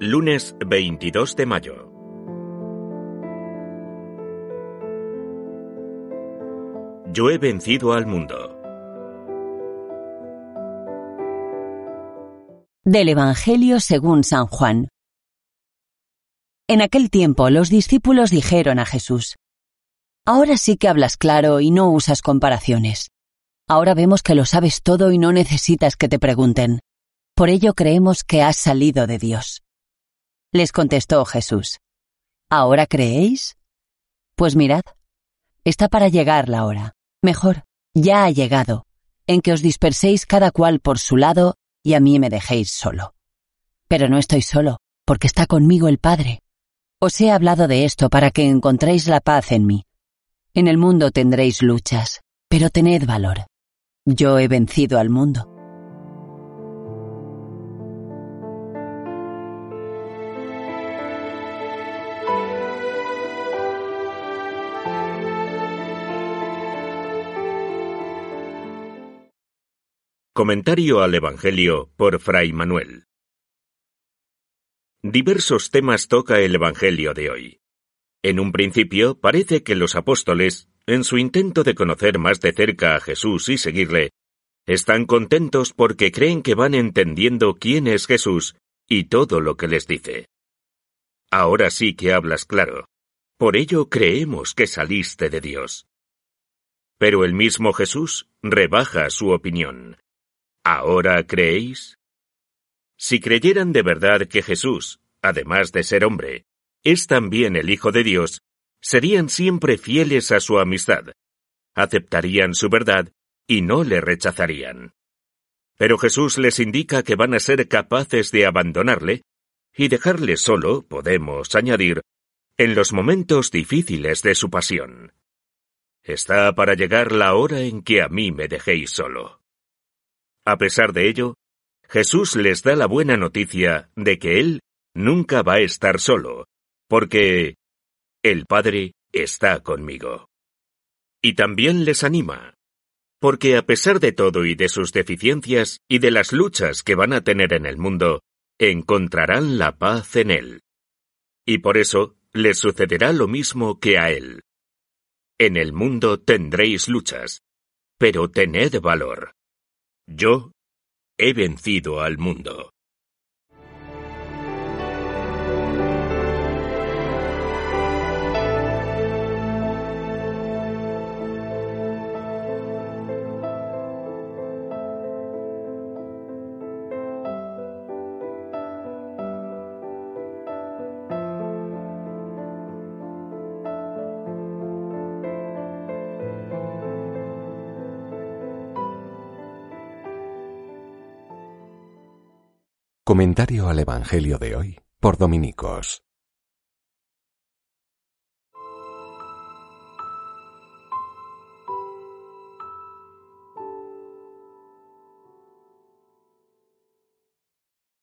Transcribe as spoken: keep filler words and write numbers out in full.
Lunes veintidós de mayo. Yo he vencido al mundo. Del Evangelio según San Juan. En aquel tiempo los discípulos dijeron a Jesús: «Ahora sí que hablas claro y no usas comparaciones. Ahora vemos que lo sabes todo y no necesitas que te pregunten. Por ello creemos que has salido de Dios». Les contestó Jesús: «¿Ahora creéis? Pues mirad, está para llegar la hora. Mejor, ya ha llegado, en que os disperséis cada cual por su lado y a mí me dejéis solo. Pero no estoy solo, porque está conmigo el Padre. Os he hablado de esto para que encontréis la paz en mí. En el mundo tendréis luchas, pero tened valor. Yo he vencido al mundo». Comentario al Evangelio por Fray Manuel. Diversos temas toca el Evangelio de hoy. En un principio parece que los apóstoles, en su intento de conocer más de cerca a Jesús y seguirle, están contentos porque creen que van entendiendo quién es Jesús y todo lo que les dice. Ahora sí que hablas claro. Por ello creemos que saliste de Dios. Pero el mismo Jesús rebaja su opinión. ¿Ahora creéis? Si creyeran de verdad que Jesús, además de ser hombre, es también el Hijo de Dios, serían siempre fieles a su amistad, aceptarían su verdad y no le rechazarían. Pero Jesús les indica que van a ser capaces de abandonarle y dejarle solo, podemos añadir, en los momentos difíciles de su pasión. Está para llegar la hora en que a mí me dejéis solo. A pesar de ello, Jesús les da la buena noticia de que Él nunca va a estar solo, porque el Padre está conmigo. Y también les anima, porque a pesar de todo y de sus deficiencias y de las luchas que van a tener en el mundo, encontrarán la paz en Él. Y por eso les sucederá lo mismo que a Él. En el mundo tendréis luchas, pero tened valor. Yo he vencido al mundo. Comentario al Evangelio de hoy por Dominicos.